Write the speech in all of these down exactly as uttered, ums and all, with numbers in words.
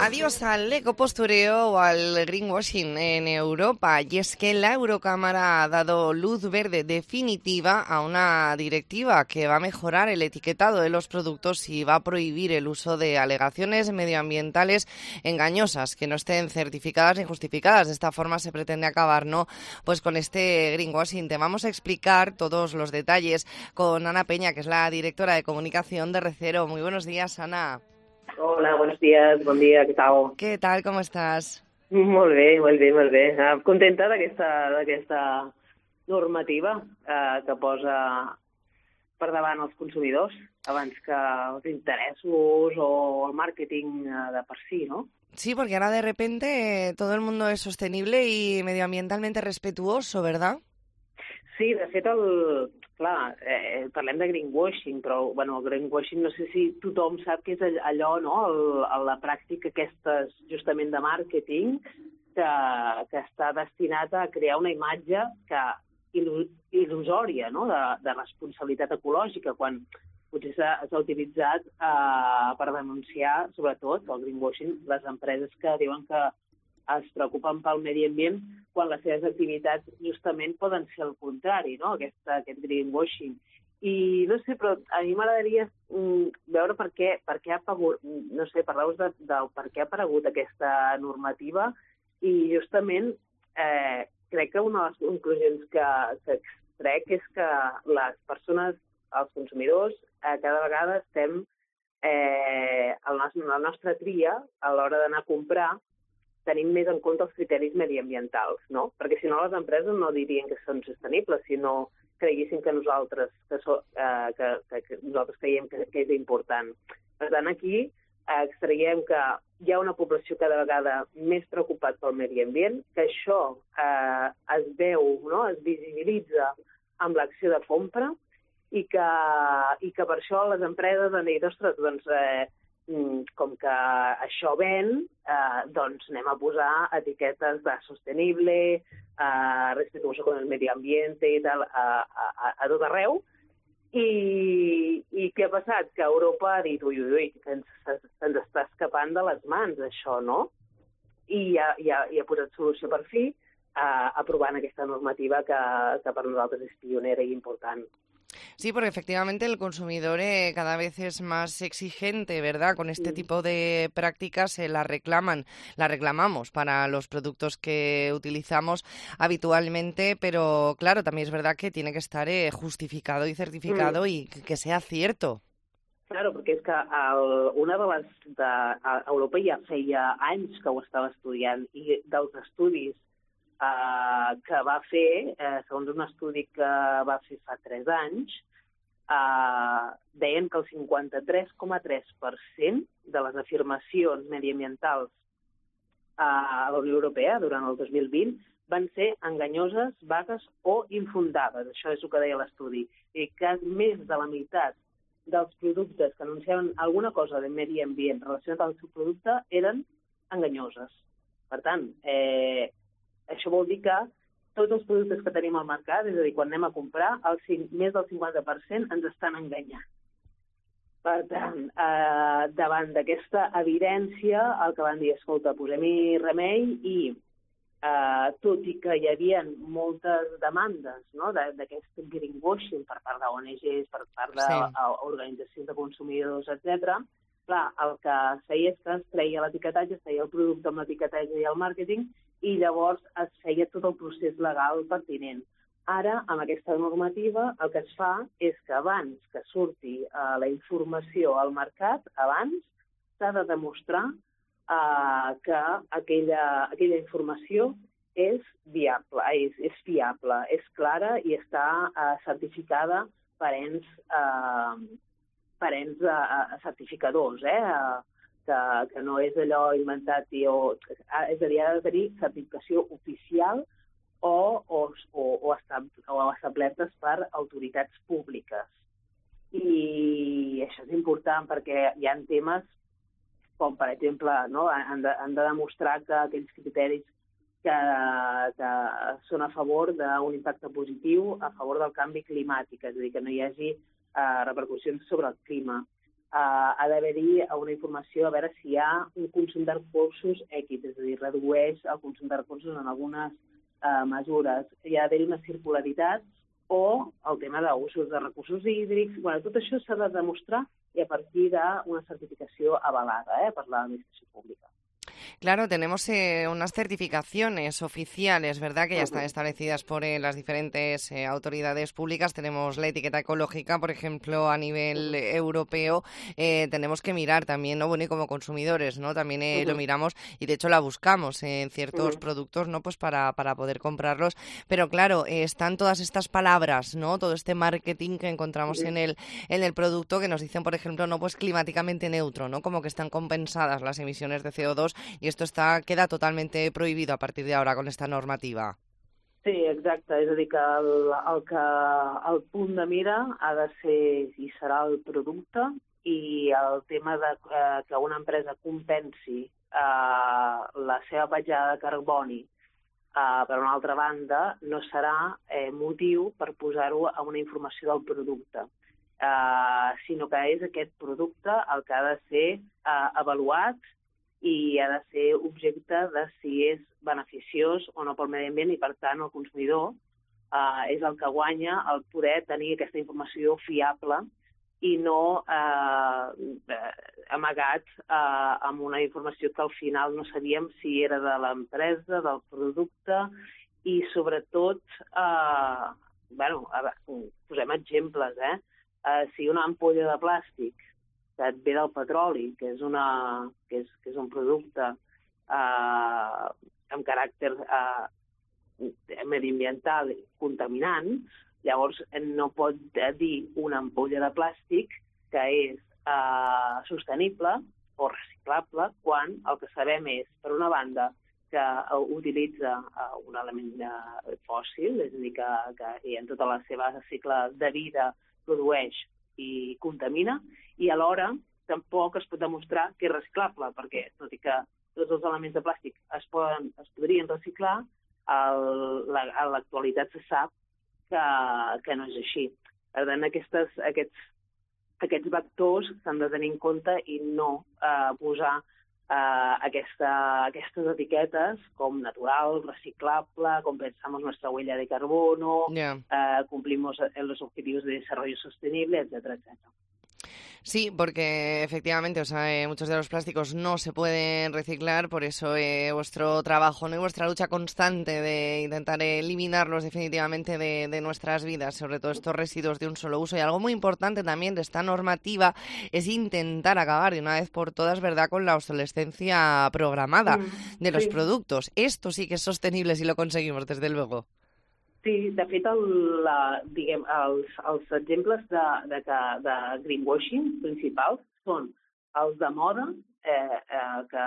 Adiós al ecopostureo o al greenwashing en Europa. Y es que la Eurocámara ha dado luz verde definitiva a una directiva que va a mejorar el etiquetado de los productos y va a prohibir el uso de alegaciones medioambientales engañosas que no estén certificadas ni justificadas. De esta forma se pretende acabar, ¿no?, pues con este greenwashing. Te vamos a explicar todos los detalles con Ana Peña, que es la directora de comunicación de Recero. Muy buenos días, Ana. Hola, buenos dies, bon dia, què tal? ¿Qué tal? ¿Cómo estás? Molt bé, molt bé, molt bé. Uh, contenta d'aquesta d'aquesta normativa uh, que posa per davant els consumidors abans que els interessos o el màrqueting uh, de per si, no? Sí, porque ahora de repente eh, todo el mundo es sostenible y medioambientalmente respetuoso, ¿verdad? Sí, de fet, el, clar, eh, parlem de greenwashing, però bueno, el greenwashing no sé si tothom sap que és allò, no?, el, la pràctica aquesta justament de màrqueting que, que està destinat a crear una imatge que il·lusòria, no?, de, de responsabilitat ecològica, quan potser s'ha utilitzat eh, per denunciar, sobretot, el greenwashing, les empreses que diuen que es preocupen pel medi ambient quan les seves activitats justament poden ser el contrari, no?, aquest, aquest greenwashing. I no sé, però a mi m'agradaria mm, veure per què, per què ha aparegut, no sé, parlar-vos de, de per què ha aparegut aquesta normativa i justament eh, crec que una de les conclusions que, que extrec és que les persones, els consumidors, eh, cada vegada estem eh, el nostre, la nostra tria a l'hora d'anar a comprar tenim més en compte els criteris mediambientals, no? Perquè si no les empreses no dirien que són sostenibles, si no creguessin que nosaltres, que so, eh, que, que, que nosaltres creiem que, que és important. Per tant, aquí eh, extraiem que hi ha una població cada vegada més preocupada pel medi ambient, que això eh, es veu, no?, es visibilitza amb l'acció de compra i que, i que per això les empreses han dit, ostres, doncs, eh, com que això ven, eh, doncs anem a posar etiquetes de sostenible, eh, respetuoso con el medio ambiente i tal, a, a, a tot arreu. I, I què ha passat? Que Europa ha dit, ui, ui, ui, que ens, ens està escapant de les mans, això, no? I ha, i ha, i ha posat solució per fi, eh, aprovant aquesta normativa que, que per nosaltres és pionera i important. Sí, porque efectivamente el consumidor eh, cada vez es más exigente, ¿verdad? Con este tipo de prácticas se eh, la reclaman, la reclamamos para los productos que utilizamos habitualmente, pero claro, también es verdad que tiene que estar eh, justificado y certificado mm. y que, que sea cierto. Claro, perquè és que el, una de les... De, a Europa ja feia anys que ho estava estudiant i dels estudis Uh, que va fer, uh, segons un estudi que va fer fa tres anys, uh, deien que el cinquanta-tres coma tres per cent de les afirmacions mediambientals uh, a la Unió Europea durant el dos mil vint van ser enganyoses, vagues o infundades. Això és el que deia l'estudi. I que més de la meitat dels productes que anunciaven alguna cosa de medi ambient relacionat al seu producte eren enganyoses. Per tant, eh, això vol dir que tots els productes que tenim al mercat, és a dir, quan anem a comprar, el, més del cinquanta per cent ens estan enganyant. Per tant, eh, davant d'aquesta evidència, el que van dir, escolta, posem-hi remei i, eh, tot i que hi havia moltes demandes, no?, d'aquest greenwashing per part d'O N Ges, per part d'organitzacions sí. de consumidors, etcètera, clar, el que es feia és que es treia l'etiquetatge, es feia el producte amb l'etiquetatge i el màrqueting, i llavors es feia tot el procés legal pertinent. Ara, amb aquesta normativa, el que es fa és que abans que surti eh, la informació al mercat, abans s'ha de demostrar eh, que aquella, aquella informació és viable, és, és fiable, és clara i està eh, certificada per ens, eh, per ens eh, certificadors, eh? Que, que no és allò inventat, i, o, és a dir, ha de tenir certificació oficial o, o, o, o, establertes per autoritats públiques. I això és important perquè hi ha temes com, per exemple, no, han, de, han de demostrar que aquells criteris que, que són a favor d'un impacte positiu a favor del canvi climàtic, és a dir, que no hi hagi eh, repercussions sobre el clima. Uh, ha d'haver-hi una informació a veure si hi ha un consum de recursos èquit, és a dir, redueix el consum de recursos en algunes uh, mesures. Hi ha d'haver una circularitat o el tema d'usos de recursos hídrics. Bueno, tot això s'ha de demostrar i a partir d'una certificació avalada eh, per l'administració pública. Claro, tenemos eh, unas certificaciones oficiales, ¿verdad?, que ya están establecidas por eh, las diferentes eh, autoridades públicas. Tenemos la etiqueta ecológica, por ejemplo, a nivel eh, europeo. Eh, tenemos que mirar también, ¿no? Bueno, y como consumidores, ¿no? También eh, lo miramos y, de hecho, la buscamos en ciertos productos, ¿no? Pues para, para poder comprarlos. Pero, claro, eh, están todas estas palabras, ¿no? Todo este marketing que encontramos en el, en el producto que nos dicen, por ejemplo, no, pues climáticamente neutro, ¿no? Como que están compensadas las emisiones de C O dos. Y esto està, queda totalmente prohibido a partir de ahora con esta normativa. Sí, exacte. És a dir, que el, el, que el punt de mira ha de ser i serà el producte i el tema de eh, que una empresa compensi eh, la seva petjada de carboni eh, per una altra banda no serà eh, motiu per posar-ho a una informació del producte, eh, sinó que és aquest producte el que ha de ser eh, avaluat i ha de ser objecte de si és beneficiós o no pel medi ambient i, per tant, el consumidor eh, és el que guanya el poder tenir aquesta informació fiable i no eh, amagat eh, amb una informació que al final no sabíem si era de l'empresa, del producte i, sobretot, eh, bueno, a veure, posem exemples, eh? Eh, si una ampolla de plàstic que et ve del petroli, que és, una, que és, que és un producte eh, amb caràcter eh, mediambiental contaminant, llavors no pot dir una ampolla de plàstic que és eh, sostenible o reciclable quan el que sabem és, per una banda, que utilitza uh, un element uh, fòssil, és a dir, que, que en tota la seva cicle de vida produeix i contamina, i alhora tampoc es pot demostrar que és reciclable, perquè tot i que tots els elements de plàstic es, poden, es podrien reciclar, el, la, a l'actualitat se sap que, que no és així. Per tant, aquestes, aquests, aquests vectors s'han de tenir en compte i no eh, posar eh, aquesta, aquestes etiquetes com natural, reciclable, compensamos nuestra huella de carbono, yeah. eh, cumplimos los objetivos de desarrollo sostenible, etcétera, etcétera. Sí, porque efectivamente, o sea, eh, muchos de los plásticos no se pueden reciclar, por eso eh, vuestro trabajo, ¿no? Y vuestra lucha constante de intentar eliminarlos definitivamente de, de nuestras vidas, sobre todo estos residuos de un solo uso. Y algo muy importante también de esta normativa es intentar acabar de una vez por todas, ¿verdad?, con la obsolescencia programada mm, de los sí. productos. Esto sí que es sostenible si lo conseguimos, desde luego. Sí, de fet, el, la, diguem, els, els exemples de, de, de greenwashing principals són els de moda, eh, eh, que,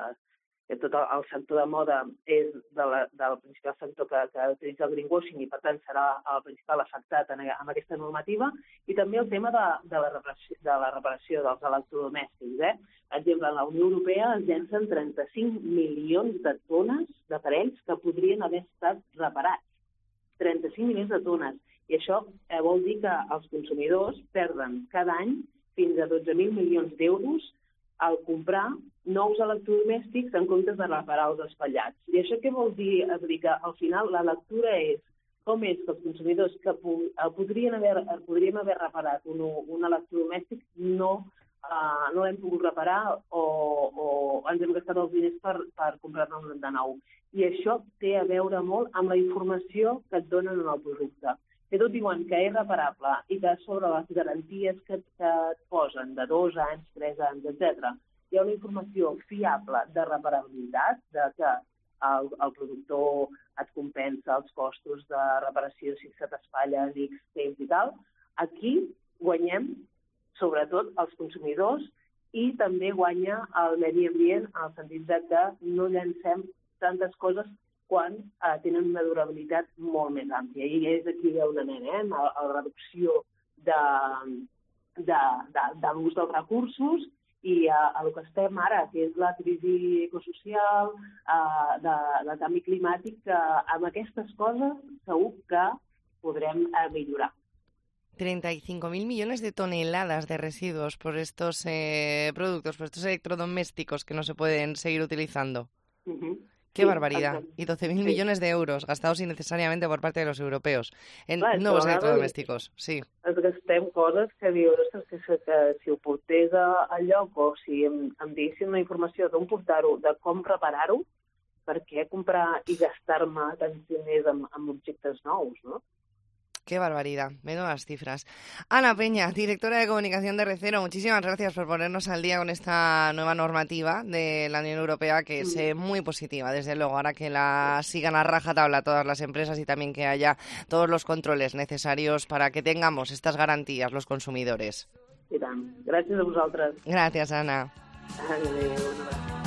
que tot el, el sector de moda és de la, del principal sector que, que utilitza el greenwashing i, per tant, serà el principal afectat en, en aquesta normativa, i també el tema de, de, la, reparació, de la reparació dels electrodomèstics. Eh? Per exemple, en la Unió Europea es llencen trenta-cinc milions de tones d'aparells que podrien haver estat reparats. trenta-cinc milions de tones. I això eh, vol dir que els consumidors perden cada any fins a dotze mil milions d'euros al comprar nous electrodomèstics en comptes de reparar els espatllats. I això què vol dir? És a dir, que al final la lectura és com és que els consumidors que podrien haver, podríem haver reparat un, un electrodomèstic no, uh, no l'hem pogut reparar o, o ens hem gastat els diners per, per comprar-ne un de nou. I això té a veure molt amb la informació que et donen en el producte. Que tot diuen que és reparable i que sobre les garanties que, que et posen de dos anys, tres anys, etcètera, hi ha una informació fiable de reparabilitat, de que el, el productor et compensa els costos de reparació si se t'espatlla en X temps i tal. Aquí guanyem, sobretot, els consumidors i també guanya el medi ambient en el sentit de que no llancem tantes coses quan eh, tenen una durabilitat molt més àmplia. I és aquí hi ha una mena, eh? la, la reducció de, de, de, de l'ús dels recursos i a, a el que estem ara, que és la crisi ecosocial, eh, de, de canvi climàtic, que amb aquestes coses segur que podrem eh, millorar. treinta y cinco mil millones de toneladas de residuos por estos eh, productos, por estos electrodomésticos que no se pueden seguir utilizando. Uh-huh. ¡Qué sí, barbaridad! exacte. Y doce mil sí. millones de euros gastados innecesariamente por parte de los europeos en Clar, nuevos però electrodomésticos. Sí. Ens gastem coses que dius, ostres, que, si- que si ho portés a, a lloc o si em, em diguessin una informació d'on portar-ho, de com reparar-ho, per què comprar i gastar-me tants diners amb, amb objectes nous, no? ¡Qué barbaridad! Menudas cifras. Ana Peña, directora de comunicación de Recero, muchísimas gracias por ponernos al día con esta nueva normativa de la Unión Europea, que es eh, muy positiva, desde luego, ahora que la sigan a rajatabla todas las empresas y también que haya todos los controles necesarios para que tengamos estas garantías los consumidores. I tant. Gràcies a vosaltres. Gracias, Ana. Adéu.